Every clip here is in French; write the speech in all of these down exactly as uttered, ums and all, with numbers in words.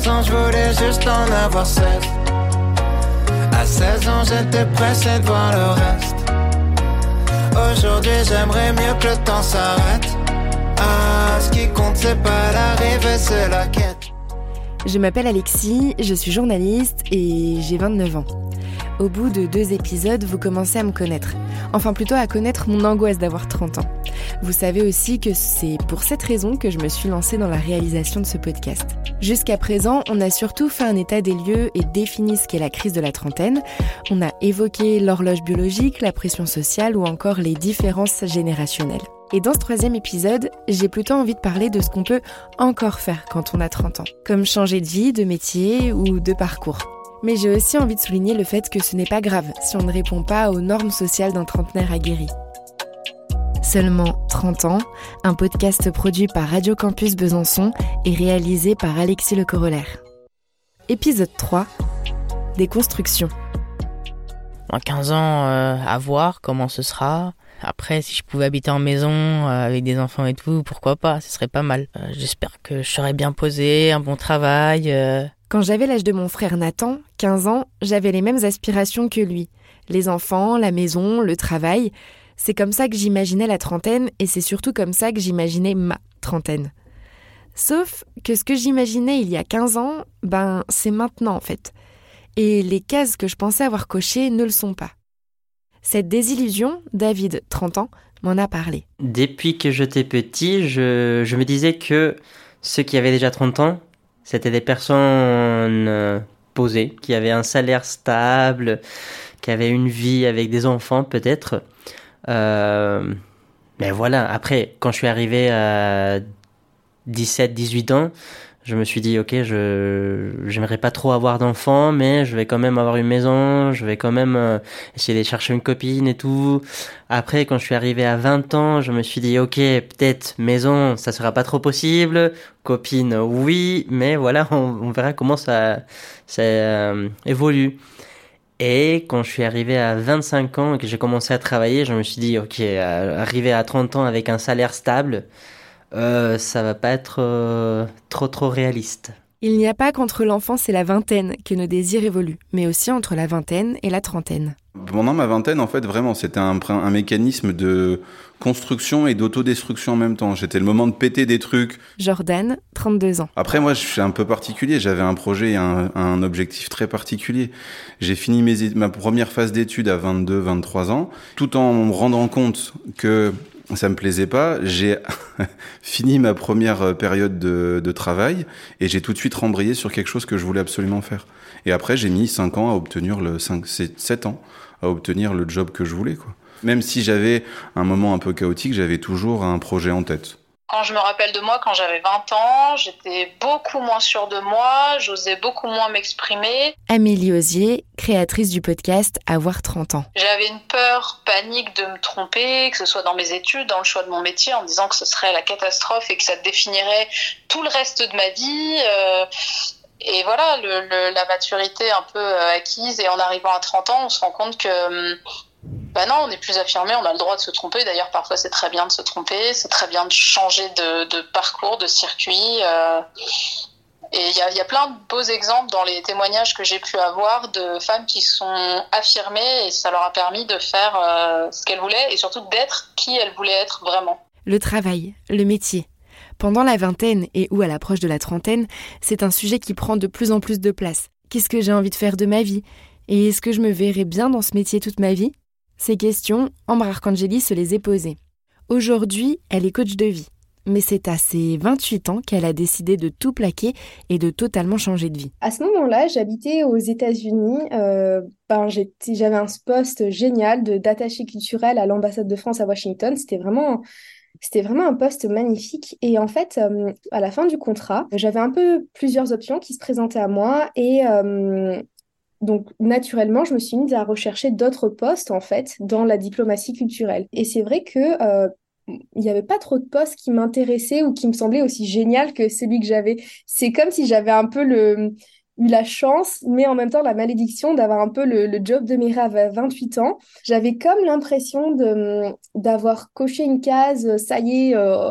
quatorze ans, je voulais juste en avoir seize. À seize ans, j'étais pressé de voir le reste. Aujourd'hui, j'aimerais mieux que le temps s'arrête. Ah, ce qui compte, c'est pas l'arrivée, c'est la quête. Je m'appelle Alexis, je suis journaliste et j'ai vingt-neuf ans. Au bout de deux épisodes, vous commencez à me connaître. Enfin, plutôt à connaître mon angoisse d'avoir trente ans. Vous savez aussi que c'est pour cette raison que je me suis lancée dans la réalisation de ce podcast. Jusqu'à présent, on a surtout fait un état des lieux et défini ce qu'est la crise de la trentaine. On a évoqué l'horloge biologique, la pression sociale ou encore les différences générationnelles. Et dans ce troisième épisode, j'ai plutôt envie de parler de ce qu'on peut encore faire quand on a trente ans, comme changer de vie, de métier ou de parcours. Mais j'ai aussi envie de souligner le fait que ce n'est pas grave si on ne répond pas aux normes sociales d'un trentenaire aguerri. Seulement trente ans, un podcast produit par Radio Campus Besançon et réalisé par Alexis Le Corollaire. Épisode trois, des constructions. Dans quinze ans, euh, à voir comment ce sera. Après, si je pouvais habiter en maison euh, avec des enfants et tout, pourquoi pas, ce serait pas mal. Euh, j'espère que je serai bien posé, un bon travail. Euh... Quand j'avais l'âge de mon frère Nathan, quinze ans, j'avais les mêmes aspirations que lui. Les enfants, la maison, le travail. C'est comme ça que j'imaginais la trentaine et c'est surtout comme ça que j'imaginais ma trentaine. Sauf que ce que j'imaginais il y a quinze ans, ben c'est maintenant en fait. Et les cases que je pensais avoir cochées ne le sont pas. Cette désillusion, David, trente ans, m'en a parlé. Depuis que j'étais petit, je, je me disais que ceux qui avaient déjà trente ans, c'était des personnes posées, qui avaient un salaire stable, qui avaient une vie avec des enfants peut-être. Euh, mais voilà, après, quand je suis arrivé à dix-sept dix-huit ans, je me suis dit, ok, je j'aimerais pas trop avoir d'enfants, mais je vais quand même avoir une maison, je vais quand même euh, essayer de chercher une copine et tout. Après, quand je suis arrivé à vingt ans, je me suis dit, ok, peut-être maison, ça sera pas trop possible, copine, oui, mais voilà, on, on verra comment ça, ça euh, évolue. Et quand je suis arrivé à vingt-cinq ans et que j'ai commencé à travailler, je me suis dit, ok, euh, arriver à trente ans avec un salaire stable, Euh, ça va pas être euh, trop trop réaliste. Il n'y a pas qu'entre l'enfance et la vingtaine que nos désirs évoluent, mais aussi entre la vingtaine et la trentaine. Pendant ma vingtaine, en fait, vraiment, c'était un, un mécanisme de construction et d'autodestruction en même temps. J'étais le moment de péter des trucs. Jordan, trente-deux ans. Après, moi, je suis un peu particulier. J'avais un projet et un, un objectif très particulier. J'ai fini mes, ma première phase d'études à vingt-deux vingt-trois ans, tout en me rendant compte que ça me plaisait pas. J'ai fini ma première période de, de travail et j'ai tout de suite rembrayé sur quelque chose que je voulais absolument faire. Et après, j'ai mis cinq ans à obtenir le cinq, sept ans à obtenir le job que je voulais, quoi. Même si j'avais un moment un peu chaotique, j'avais toujours un projet en tête. Quand je me rappelle de moi, quand j'avais vingt ans, j'étais beaucoup moins sûre de moi, j'osais beaucoup moins m'exprimer. Amélie Osier, créatrice du podcast Avoir trente ans. J'avais une peur panique de me tromper, que ce soit dans mes études, dans le choix de mon métier, en me disant que ce serait la catastrophe et que ça définirait tout le reste de ma vie. Euh, et voilà, le, le, la maturité un peu acquise, et en arrivant à trente ans, on se rend compte que... Ben non, on est plus affirmé, on a le droit de se tromper. D'ailleurs, parfois, c'est très bien de se tromper, c'est très bien de changer de, de parcours, de circuit. Euh, et il y a, y a plein de beaux exemples dans les témoignages que j'ai pu avoir de femmes qui sont affirmées et ça leur a permis de faire euh, ce qu'elles voulaient et surtout d'être qui elles voulaient être vraiment. Le travail, le métier. Pendant la vingtaine et ou à l'approche de la trentaine, c'est un sujet qui prend de plus en plus de place. Qu'est-ce que j'ai envie de faire de ma vie ? Et est-ce que je me verrai bien dans ce métier toute ma vie ? Ces questions, Ambre Arcangeli se les est posées. Aujourd'hui, elle est coach de vie. Mais c'est à ses vingt-huit ans qu'elle a décidé de tout plaquer et de totalement changer de vie. À ce moment-là, j'habitais aux États-Unis. Euh, ben, j'étais, j'avais un poste génial de, d'attaché culturel à l'ambassade de France à Washington. C'était vraiment... C'était vraiment un poste magnifique. Et en fait, euh, à la fin du contrat, j'avais un peu plusieurs options qui se présentaient à moi. Et euh, donc, naturellement, je me suis mise à rechercher d'autres postes, en fait, dans la diplomatie culturelle. Et c'est vrai que euh, il n'y avait pas trop de postes qui m'intéressaient ou qui me semblaient aussi génial que celui que j'avais. C'est comme si j'avais un peu le... eu la chance, mais en même temps la malédiction d'avoir un peu le, le job de mes rêves à vingt-huit ans. J'avais comme l'impression de, d'avoir coché une case, ça y est, euh, on,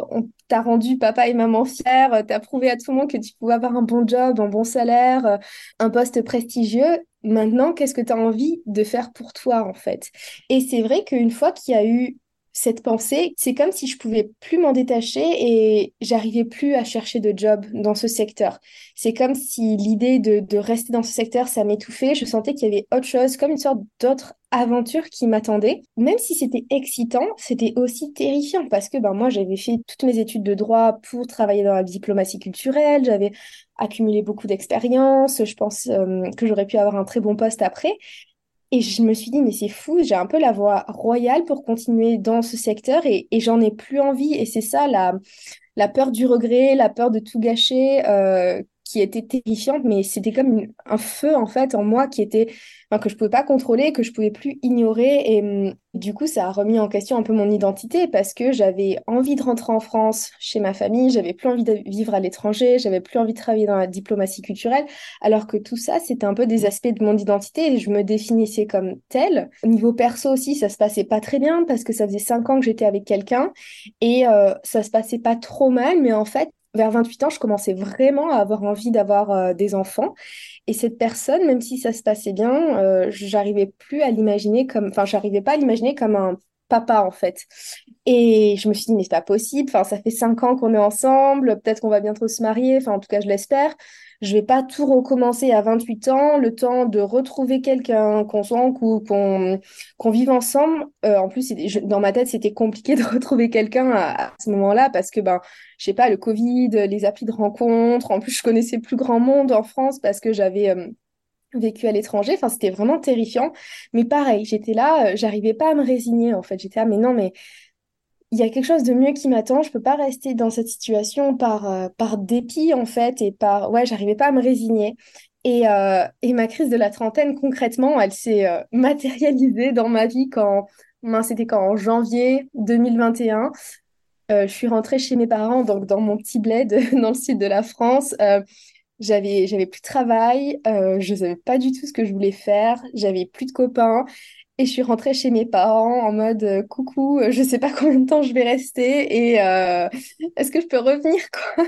t'as rendu papa et maman fiers, euh, t'as prouvé à tout le monde que tu pouvais avoir un bon job, un bon salaire, euh, un poste prestigieux. Maintenant, qu'est-ce que tu as envie de faire pour toi, en fait? Et c'est vrai qu'une fois qu'il y a eu cette pensée, c'est comme si je pouvais plus m'en détacher et j'arrivais plus à chercher de job dans ce secteur. C'est comme si l'idée de, de rester dans ce secteur, ça m'étouffait. Je sentais qu'il y avait autre chose, comme une sorte d'autre aventure qui m'attendait. Même si c'était excitant, c'était aussi terrifiant parce que ben, moi, j'avais fait toutes mes études de droit pour travailler dans la diplomatie culturelle. J'avais accumulé beaucoup d'expérience. Je pense euh, que j'aurais pu avoir un très bon poste après. Et je me suis dit, mais c'est fou, j'ai un peu la voie royale pour continuer dans ce secteur et, et j'en ai plus envie. Et c'est ça, la, la peur du regret, la peur de tout gâcher, euh, qui était terrifiante, mais c'était comme une- un feu en fait en moi qui était, enfin, que je pouvais pas contrôler, que je pouvais plus ignorer. Et hum, du coup, ça a remis en question un peu mon identité parce que j'avais envie de rentrer en France chez ma famille, j'avais plus envie de vivre à l'étranger, j'avais plus envie de travailler dans la diplomatie culturelle, alors que tout ça, c'était un peu des aspects de mon identité et je me définissais comme telle. Au niveau perso aussi, ça se passait pas très bien parce que ça faisait cinq ans que j'étais avec quelqu'un et euh, ça se passait pas trop mal, mais en fait, vers vingt-huit ans, je commençais vraiment à avoir envie d'avoir euh, des enfants. Et cette personne, même si ça se passait bien, euh, j'arrivais plus à l'imaginer comme, enfin, j'arrivais pas à l'imaginer comme un papa en fait. Et je me suis dit, mais c'est pas possible. Enfin, ça fait cinq ans qu'on est ensemble. Peut-être qu'on va bientôt se marier. Enfin, en tout cas, je l'espère. Je vais pas tout recommencer à vingt-huit ans, le temps de retrouver quelqu'un, qu'on soit en couple, qu'on qu'on vive ensemble. Euh, en plus, c'était- je- dans ma tête, c'était compliqué de retrouver quelqu'un à, à ce moment-là parce que, ben, je sais pas, le Covid, les applis de rencontre. En plus, je connaissais plus grand monde en France parce que j'avais euh, vécu à l'étranger. Enfin, c'était vraiment terrifiant. Mais pareil, j'étais là, euh, j'arrivais pas à me résigner, en fait. J'étais là, mais non, mais il y a quelque chose de mieux qui m'attend. Je peux pas rester dans cette situation par, euh, par dépit, en fait, et par... Ouais, j'arrivais pas à me résigner. Et, euh, et ma crise de la trentaine, concrètement, elle s'est euh, matérialisée dans ma vie quand... mince, c'était quand, en janvier deux mille vingt et un. Euh, je suis rentrée chez mes parents, donc dans mon petit bled dans le sud de la France. Euh, j'avais, j'avais plus de travail, euh, je savais pas du tout ce que je voulais faire, j'avais plus de copains. Et je suis rentrée chez mes parents en mode euh, coucou, euh, je sais pas combien de temps je vais rester et euh, est-ce que je peux revenir, quoi.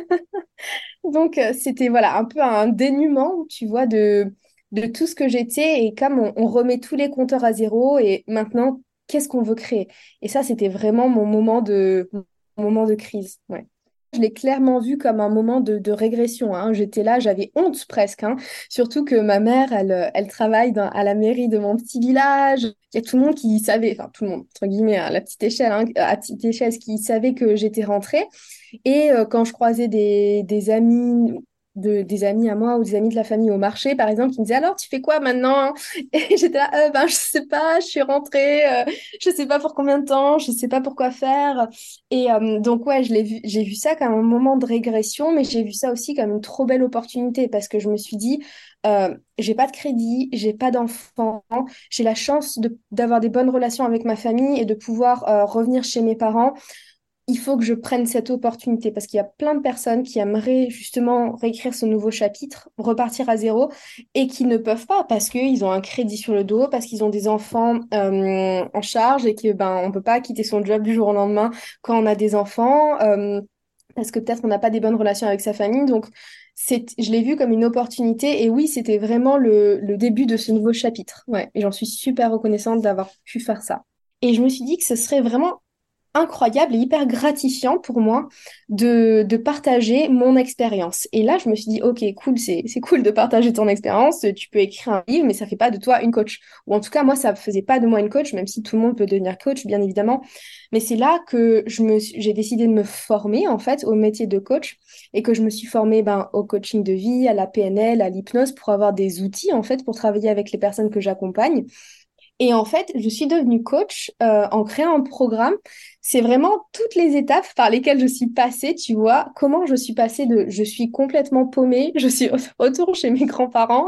Donc euh, c'était voilà un peu un dénuement, tu vois, de, de tout ce que j'étais et comme on, on remet tous les compteurs à zéro et maintenant, qu'est-ce qu'on veut créer? Et ça, c'était vraiment mon moment de, mon moment de crise. Ouais. Je l'ai clairement vu comme un moment de, de régression, hein. J'étais là, j'avais honte presque, hein. Surtout que ma mère, elle, euh, elle travaille dans- à la mairie de mon petit village. Il y a tout le monde qui savait, enfin tout le monde, entre guillemets, à la petite échelle, hein, à petite échelle, qui savait que j'étais rentrée. Et euh, quand je croisais des, des amis, de, des amis à moi ou des amis de la famille au marché, par exemple, qui me disaient alors, tu fais quoi maintenant? Et j'étais là, Euh, ben, je sais pas, je suis rentrée, euh, je sais pas pour combien de temps, je sais pas pour quoi faire. Et euh, donc, ouais, je l'ai vu, j'ai vu ça comme un moment de régression, mais j'ai vu ça aussi comme une trop belle opportunité parce que je me suis dit, euh, j'ai pas de crédit, j'ai pas d'enfants, j'ai la chance de, d'avoir des bonnes relations avec ma famille et de pouvoir euh, revenir chez mes parents. Il faut que je prenne cette opportunité parce qu'il y a plein de personnes qui aimeraient justement réécrire ce nouveau chapitre, repartir à zéro et qui ne peuvent pas parce qu'ils ont un crédit sur le dos, parce qu'ils ont des enfants euh, en charge et que ben on peut pas quitter son job du jour au lendemain quand on a des enfants, euh, parce que peut-être on n'a pas des bonnes relations avec sa famille. Donc c'est, je l'ai vu comme une opportunité et oui, c'était vraiment le, le début de ce nouveau chapitre. Ouais, et j'en suis super reconnaissante d'avoir pu faire ça. Et je me suis dit que ce serait vraiment incroyable et hyper gratifiant pour moi de, de partager mon expérience. Et là, je me suis dit, ok, cool, c'est, c'est cool de partager ton expérience, tu peux écrire un livre, mais ça fait pas de toi une coach. Ou en tout cas, moi, ça faisait pas de moi une coach, même si tout le monde peut devenir coach, bien évidemment. Mais c'est là que je me, suis- j'ai décidé de me former, en fait, au métier de coach et que je me suis formée ben, au coaching de vie, à la P N L, à l'hypnose pour avoir des outils, en fait, pour travailler avec les personnes que j'accompagne. Et en fait, je suis devenue coach euh, en créant un programme. C'est vraiment toutes les étapes par lesquelles je suis passée, tu vois, comment je suis passée de je suis complètement paumée, je suis au retour chez mes grands-parents,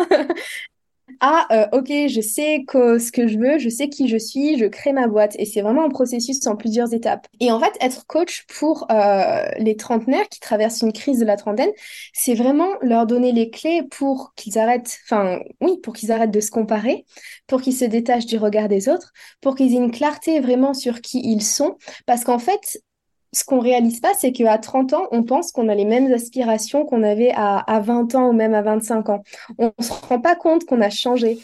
ah, euh, ok, je sais que, ce que je veux, je sais qui je suis, je crée ma boîte. Et c'est vraiment un processus en plusieurs étapes. Et en fait, être coach pour euh, les trentenaires qui traversent une crise de la trentaine, c'est vraiment leur donner les clés pour qu'ils arrêtent, enfin, oui, pour qu'ils arrêtent de se comparer, pour qu'ils se détachent du regard des autres, pour qu'ils aient une clarté vraiment sur qui ils sont. Parce qu'en fait, ce qu'on réalise pas, c'est qu'à trente ans, on pense qu'on a les mêmes aspirations qu'on avait à, à vingt ans ou même à vingt-cinq ans. On ne se rend pas compte qu'on a changé.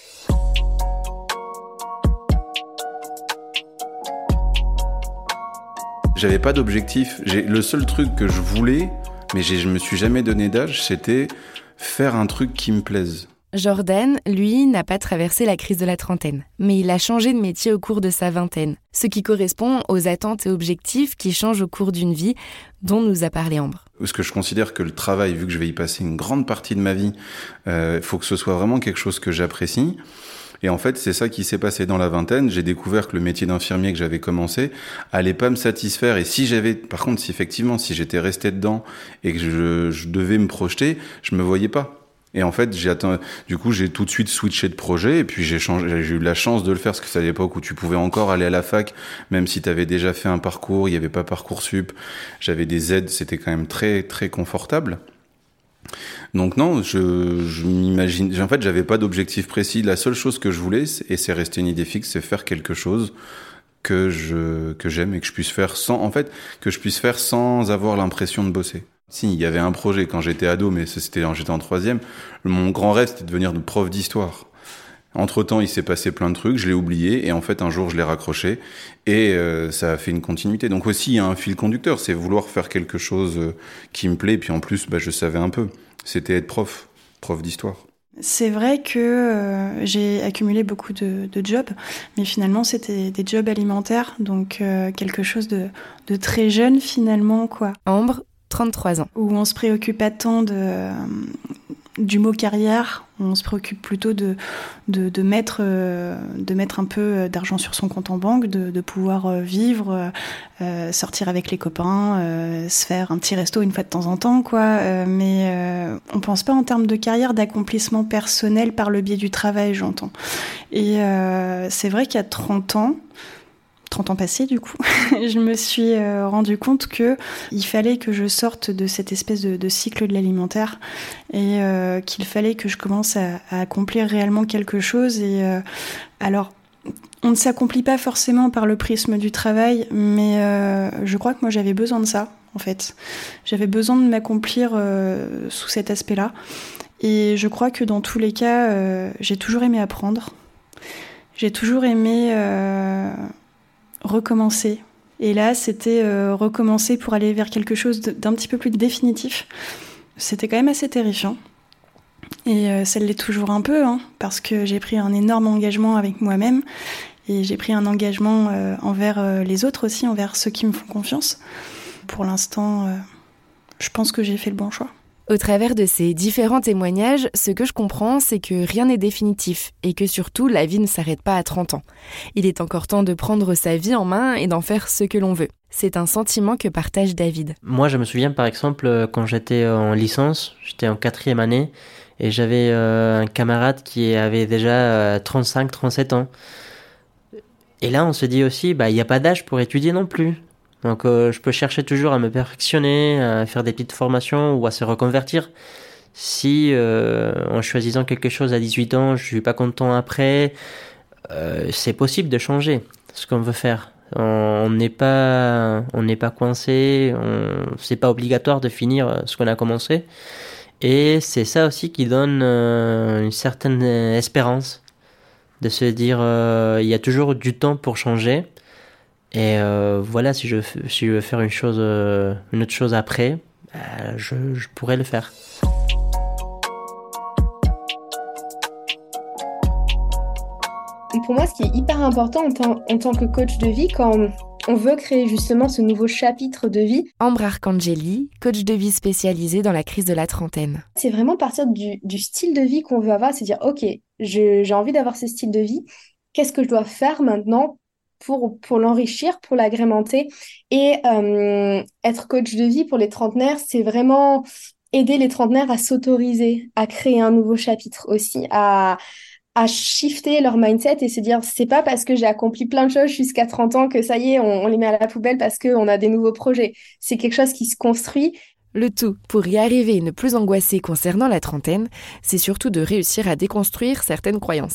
J'avais pas d'objectif. J'ai, le seul truc que je voulais, mais j'ai, je me suis jamais donné d'âge, c'était faire un truc qui me plaise. Jordan, lui, n'a pas traversé la crise de la trentaine, mais il a changé de métier au cours de sa vingtaine, ce qui correspond aux attentes et objectifs qui changent au cours d'une vie dont nous a parlé Ambre. Parce que je considère que le travail, vu que je vais y passer une grande partie de ma vie, il euh, faut que ce soit vraiment quelque chose que j'apprécie. Et en fait, c'est ça qui s'est passé dans la vingtaine. J'ai découvert que le métier d'infirmier que j'avais commencé allait pas me satisfaire. Et si j'avais, par contre, si effectivement, si j'étais resté dedans et que je, je devais me projeter, je me voyais pas. Et en fait, j'ai atteint, du coup, j'ai tout de suite switché de projet et puis j'ai changé, j'ai eu la chance de le faire parce que c'est à l'époque où tu pouvais encore aller à la fac, même si t'avais déjà fait un parcours, il y avait pas Parcoursup, j'avais des aides, c'était quand même très, très confortable. Donc non, je, je m'imagine, en fait, j'avais pas d'objectif précis. La seule chose que je voulais, et c'est rester une idée fixe, c'est faire quelque chose que je, que j'aime et que je puisse faire sans, en fait, que je puisse faire sans avoir l'impression de bosser. Si, il y avait un projet quand j'étais ado, mais c'était, j'étais en troisième. Mon grand rêve, c'était de devenir prof d'histoire. Entre-temps, il s'est passé plein de trucs, je l'ai oublié, et en fait, un jour, je l'ai raccroché, et euh, ça a fait une continuité. Donc aussi, il y a un fil conducteur, c'est vouloir faire quelque chose euh, qui me plaît, et puis en plus, bah, je savais un peu. C'était être prof, prof d'histoire. C'est vrai que euh, j'ai accumulé beaucoup de, de jobs, mais finalement, c'était des jobs alimentaires, donc euh, quelque chose de, de très jeune, finalement, quoi. Ambre, trente-trois ans. Où on se préoccupe pas tant de, euh, du mot carrière, on se préoccupe plutôt de, de, de, mettre, euh, de mettre un peu d'argent sur son compte en banque, de, de pouvoir vivre, euh, sortir avec les copains, euh, se faire un petit resto une fois de temps en temps, quoi. Euh, mais euh, on pense pas en termes de carrière, d'accomplissement personnel par le biais du travail, j'entends. Et euh, c'est vrai qu'à trente ans, trente ans passés du coup, je me suis euh, rendu compte que il fallait que je sorte de cette espèce de, de cycle de l'alimentaire et euh, qu'il fallait que je commence à, à accomplir réellement quelque chose. Et euh, alors, on ne s'accomplit pas forcément par le prisme du travail, mais euh, je crois que moi j'avais besoin de ça en fait. J'avais besoin de m'accomplir euh, sous cet aspect-là. Et je crois que dans tous les cas, euh, j'ai toujours aimé apprendre. J'ai toujours aimé euh, recommencer. Et là, c'était euh, recommencer pour aller vers quelque chose d'un petit peu plus définitif. C'était quand même assez terrifiant. Et euh, ça l'est toujours un peu, hein, parce que j'ai pris un énorme engagement avec moi-même. Et j'ai pris un engagement euh, envers euh, les autres aussi, envers ceux qui me font confiance. Pour l'instant, euh, je pense que j'ai fait le bon choix. Au travers de ces différents témoignages, ce que je comprends, c'est que rien n'est définitif et que surtout, la vie ne s'arrête pas à trente ans. Il est encore temps de prendre sa vie en main et d'en faire ce que l'on veut. C'est un sentiment que partage David. Moi, je me souviens par exemple, quand j'étais en licence, j'étais en quatrième année, et j'avais euh, un camarade qui avait déjà euh, trente-cinq trente-sept ans. Et là, on se dit aussi, bah, il n'y a pas d'âge pour étudier non plus. Donc euh, je peux chercher toujours à me perfectionner, à faire des petites formations ou à se reconvertir. Si euh, en choisissant quelque chose à dix-huit ans, je suis pas content après, euh, c'est possible de changer ce qu'on veut faire. On n'est pas, on n'est pas coincé, on, c'est pas obligatoire de finir ce qu'on a commencé. Et c'est ça aussi qui donne euh, une certaine espérance, de se dire euh, il y a toujours du temps pour changer. Et euh, voilà, si je, si je veux faire une chose, euh, une autre chose après, bah, je, je pourrais le faire. Et pour moi, ce qui est hyper important en, tant, en tant que coach de vie, quand on, on veut créer justement ce nouveau chapitre de vie. Ambre Arcangeli, coach de vie spécialisée dans la crise de la trentaine. C'est vraiment partir du, du style de vie qu'on veut avoir, c'est dire, ok, je, j'ai envie d'avoir ce style de vie, qu'est-ce que je dois faire maintenant pour, pour l'enrichir, pour l'agrémenter. Et euh, être coach de vie pour les trentenaires, c'est vraiment aider les trentenaires à s'autoriser, à créer un nouveau chapitre aussi, à, à shifter leur mindset et se dire, c'est pas parce que j'ai accompli plein de choses jusqu'à trente ans que ça y est, on, on les met à la poubelle parce qu'on a des nouveaux projets. C'est quelque chose qui se construit. Le tout, pour y arriver et ne plus angoisser concernant la trentaine, c'est surtout de réussir à déconstruire certaines croyances.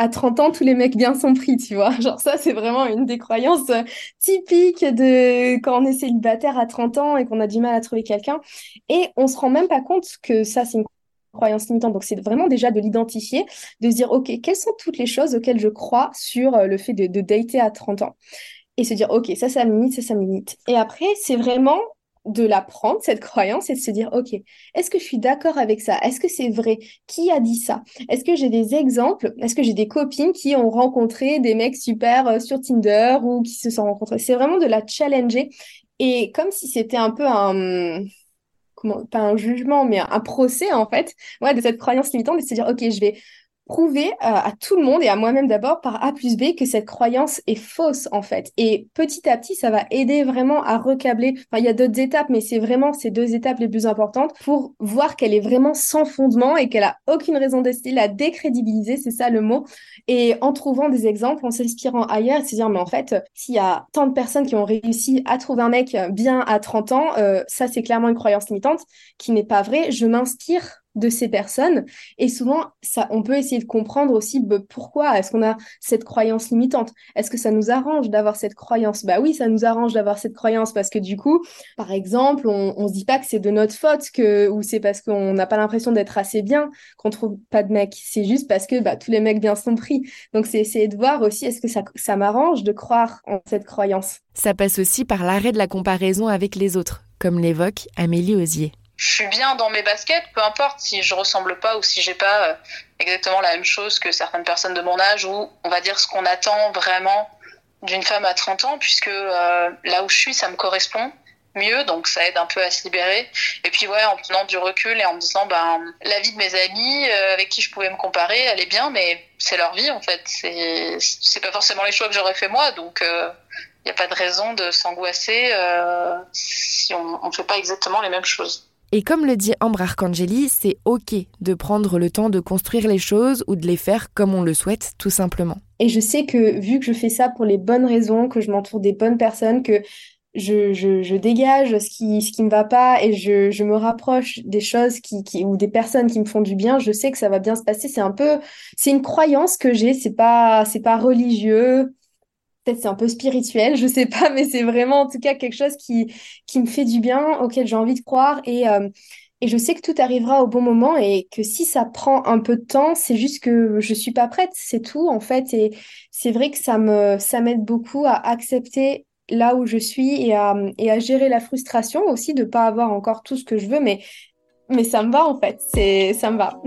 à trente ans, tous les mecs bien sont pris, tu vois. Genre ça, c'est vraiment une des croyances typiques de quand on est célibataire à trente ans et qu'on a du mal à trouver quelqu'un. Et on se rend même pas compte que ça, c'est une croyance limitante. Donc, c'est vraiment déjà de l'identifier, de se dire, OK, quelles sont toutes les choses auxquelles je crois sur le fait de, de dater à trente ans? Et se dire, OK, ça, ça me limite, ça, ça me limite. Et après, c'est vraiment de la prendre, cette croyance, et de se dire, OK, est-ce que je suis d'accord avec ça? Est-ce que c'est vrai? Qui a dit ça? Est-ce que j'ai des exemples? Est-ce que j'ai des copines qui ont rencontré des mecs super euh, sur Tinder ou qui se sont rencontrés? C'est vraiment de la challenger. Et comme si c'était un peu un... Comment, pas un jugement, mais un procès, en fait, ouais, de cette croyance limitante, et de se dire, OK, je vais prouver euh, à tout le monde et à moi-même d'abord par A plus B que cette croyance est fausse en fait. Et petit à petit, ça va aider vraiment à recabler. Enfin, il y a d'autres étapes, mais c'est vraiment ces deux étapes les plus importantes pour voir qu'elle est vraiment sans fondement et qu'elle a aucune raison d'être la décrédibiliser, c'est ça le mot. Et en trouvant des exemples, en s'inspirant ailleurs, se dire mais en fait, s'il y a tant de personnes qui ont réussi à trouver un mec bien à trente ans, euh, ça c'est clairement une croyance limitante qui n'est pas vraie. Je m'inspire de ces personnes et souvent ça on peut essayer de comprendre aussi bah, pourquoi est-ce qu'on a cette croyance limitante, est-ce que ça nous arrange d'avoir cette croyance? Bah oui, ça nous arrange d'avoir cette croyance parce que du coup par exemple on, on se dit pas que c'est de notre faute que ou c'est parce qu'on n'a pas l'impression d'être assez bien qu'on trouve pas de mec, c'est juste parce que bah, tous les mecs bien sont pris. Donc c'est essayer de voir aussi est-ce que ça, ça m'arrange de croire en cette croyance. Ça passe aussi par l'arrêt de la comparaison avec les autres, comme l'évoque Amélie Osier. Je suis bien dans mes baskets, peu importe si je ressemble pas ou si j'ai pas euh, exactement la même chose que certaines personnes de mon âge, ou on va dire ce qu'on attend vraiment d'une femme à trente ans, puisque euh, là où je suis, ça me correspond mieux, donc ça aide un peu à se libérer. Et puis ouais, en prenant du recul et en me disant, ben la vie de mes amis euh, avec qui je pouvais me comparer, elle est bien, mais c'est leur vie en fait. C'est c'est pas forcément les choix que j'aurais fait moi, donc il euh, y a pas de raison de s'angoisser euh, si on on fait pas exactement les mêmes choses. Et comme le dit Ambre Arcangeli, c'est OK de prendre le temps de construire les choses ou de les faire comme on le souhaite, tout simplement. Et je sais que vu que je fais ça pour les bonnes raisons, que je m'entoure des bonnes personnes, que je, je, je dégage ce qui ce qui me va pas et je, je me rapproche des choses qui, qui ou des personnes qui me font du bien, je sais que ça va bien se passer. C'est un peu, c'est une croyance que j'ai, c'est pas, c'est pas religieux. Peut-être c'est un peu spirituel, je sais pas, mais c'est vraiment en tout cas quelque chose qui, qui me fait du bien, auquel j'ai envie de croire. Et, euh, et je sais que tout arrivera au bon moment et que si ça prend un peu de temps, c'est juste que je suis pas prête, c'est tout en fait. Et c'est vrai que ça me, ça m'aide beaucoup à accepter là où je suis et à, et à gérer la frustration aussi de pas avoir encore tout ce que je veux, mais, mais ça me va en fait, c'est, ça me va.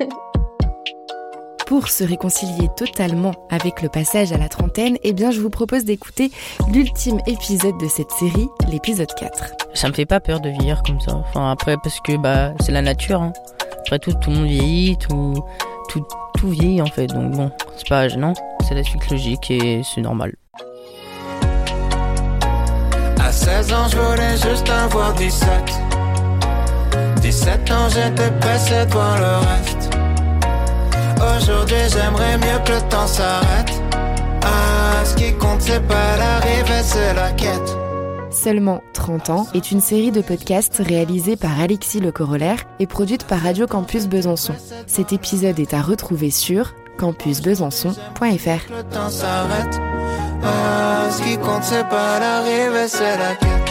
Pour se réconcilier totalement avec le passage à la trentaine, eh bien je vous propose d'écouter l'ultime épisode de cette série, l'épisode quatre. Ça me fait pas peur de vieillir comme ça. Enfin après parce que bah c'est la nature. Hein. Après tout, tout le monde vieillit, tout, tout, tout vieillit en fait. Donc bon, c'est pas gênant, c'est la suite logique et c'est normal. À seize ans, je voulais juste avoir dix-sept. dix-sept ans, j'étais pressé de voir le reste. Aujourd'hui j'aimerais mieux que le temps s'arrête. Ah, ce qui compte c'est pas l'arrivée, c'est la quête. Seulement trente ans est une série de podcasts réalisée par Alexis Le Corollaire et produite par Radio Campus Besançon. Cet épisode est à retrouver sur campus besançon point f r. Le temps s'arrête. Ah, ce qui compte c'est pas l'arrivée, c'est la quête.